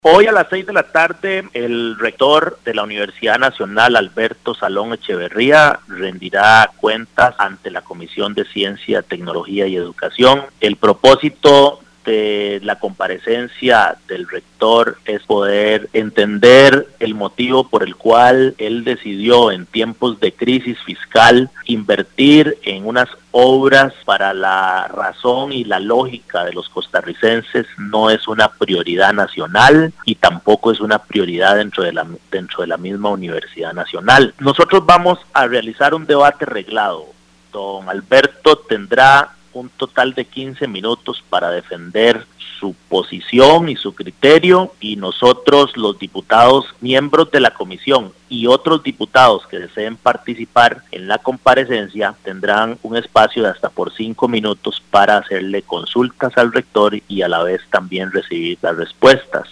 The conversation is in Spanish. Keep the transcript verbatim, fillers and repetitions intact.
Hoy a las seis de la tarde, el rector de la Universidad Nacional, Alberto Salón Echeverría, rendirá cuentas ante la Comisión de Ciencia, Tecnología y Educación. El propósito de la comparecencia del rector es poder entender el motivo por el cual él decidió en tiempos de crisis fiscal invertir en unas obras para la razón y la lógica de los costarricenses no es una prioridad nacional y tampoco es una prioridad dentro de la, dentro de la misma Universidad Nacional. Nosotros vamos a realizar un debate reglado. Don Alberto tendrá un total de quince minutos para defender su posición y su criterio, y nosotros, los diputados miembros de la comisión y otros diputados que deseen participar en la comparecencia tendrán un espacio de hasta por cinco minutos para hacerle consultas al rector y a la vez también recibir las respuestas.